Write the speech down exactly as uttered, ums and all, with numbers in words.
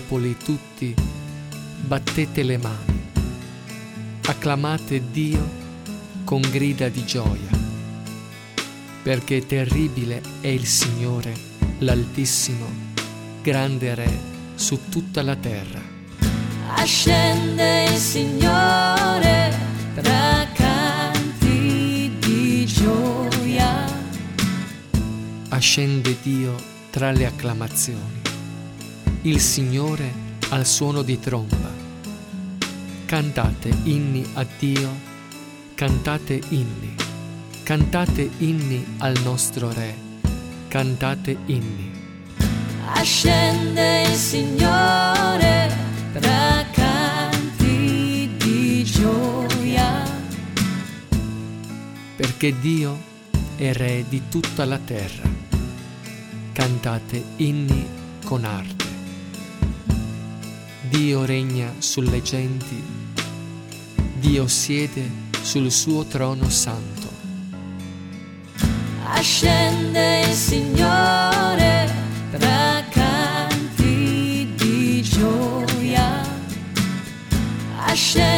popoli tutti, battete le mani, acclamate Dio con grida di gioia, perché terribile è il Signore, l'Altissimo, grande Re su tutta la terra. Ascende il Signore tra canti di gioia. Ascende Dio tra le acclamazioni, il Signore al suono di tromba. Cantate inni a Dio, cantate inni, cantate inni al nostro Re, cantate inni. Ascende il Signore tra canti di gioia. Perché Dio è Re di tutta la terra. Cantate inni con arte. Dio regna sulle genti, Dio siede sul suo trono santo. Ascende il Signore tra canti di gioia. Ascende